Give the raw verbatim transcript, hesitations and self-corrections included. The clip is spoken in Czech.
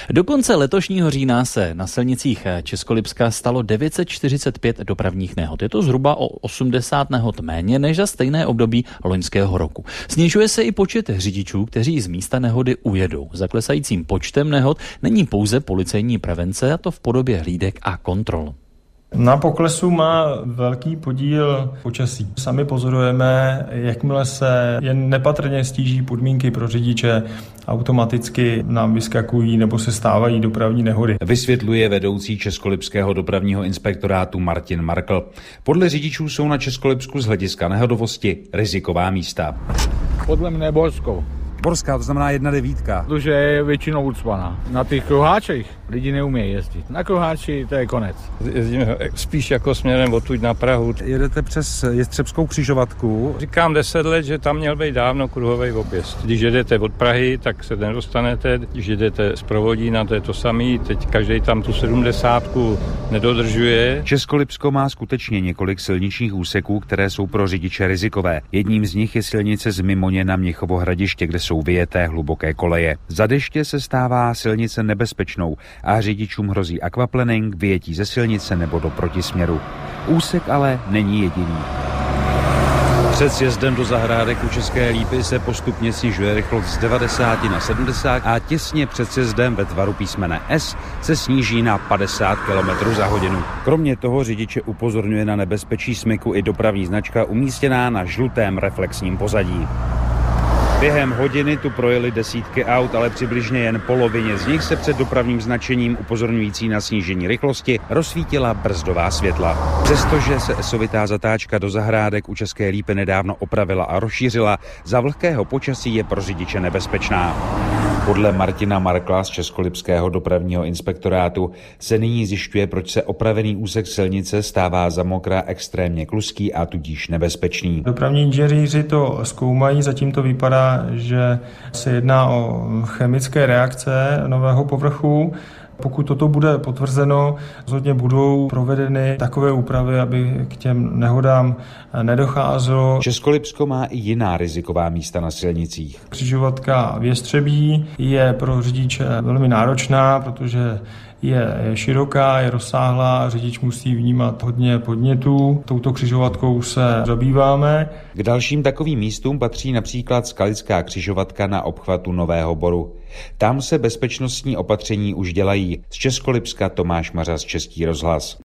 Do konce letošního října se na silnicích Českolipska stalo devět set čtyřicet pět dopravních nehod. Je to zhruba o osmdesát nehod méně než za stejné období loňského roku. Snižuje se i počet řidičů, kteří z místa nehody ujedou. Za klesajícím počtem nehod není pouze policejní prevence, a to v podobě hlídek a kontrol. Na poklesu má velký podíl počasí. Sami pozorujeme, jakmile se jen nepatrně stíží podmínky pro řidiče, automaticky nám vyskakují nebo se stávají dopravní nehody. Vysvětluje vedoucí Českolipského dopravního inspektorátu Martin Markl. Podle řidičů jsou na Českolipsku z hlediska nehodovosti riziková místa. Podle mne Borskou. Borská, to znamená jedna devítka. Protože je většinou ucpaná. Na těch kruháčích lidi neumějí jezdit. Na kruháči to je konec. Jezdíme spíš jako směrem odtud na Prahu. Jedete přes Jestřebskou křižovatku. Říkám deset let, že tam měl být dávno kruhový objezd. Když jedete od Prahy, tak se nedostanete. Když jedete z Provodína, to je to samý. Teď každý tam tu sedmdesátku nedodržuje. Českolipsko má skutečně několik silničních úseků, které jsou pro řidiče rizikové. Jedním z nich je silnice z Mimoně na Mnichovo Hradiště, kde jsou vyjeté hluboké koleje. Za deště se stává silnice nebezpečnou a řidičům hrozí aquaplaning, vyjetí ze silnice nebo do protisměru. Úsek ale není jediný. Před sjezdem do Zahrádek u České Lípy se postupně snižuje rychlost z devadesát na sedmdesát a těsně před sjezdem ve tvaru písmene S se sníží na padesát kilometrů za hodinu. Kromě toho řidiče upozorňuje na nebezpečí smyku i dopravní značka umístěná na žlutém reflexním pozadí. Během hodiny tu projeli desítky aut, ale přibližně jen polovině z nich se před dopravním značením upozorňující na snížení rychlosti rozsvítila brzdová světla. Přestože se esovitá zatáčka do Zahrádek u České Lípy nedávno opravila a rozšířila, za vlhkého počasí je pro řidiče nebezpečná. Podle Martina Markla z Českolipského dopravního inspektorátu se nyní zjišťuje, proč se opravený úsek silnice stává za mokrá extrémně kluský a tudíž nebezpečný. Dopravní inženýři to zkoumají, zatím to vypadá, že se jedná o chemické reakce nového povrchu. Pokud toto bude potvrzeno, rozhodně budou provedeny takové úpravy, aby k těm nehodám nedocházelo. Českolipsko má i jiná riziková místa na silnicích. Křižovatka v Jestřebí je pro řidiče velmi náročná, protože je široká, je rozsáhlá a řidič musí vnímat hodně podnětů. Touto křižovatkou se zabýváme. K dalším takovým místům patří například Skalická křižovatka na obchvatu Nového Boru. Tam se bezpečnostní opatření už dělají. Z Českolipska Tomáš Mařas, Český rozhlas.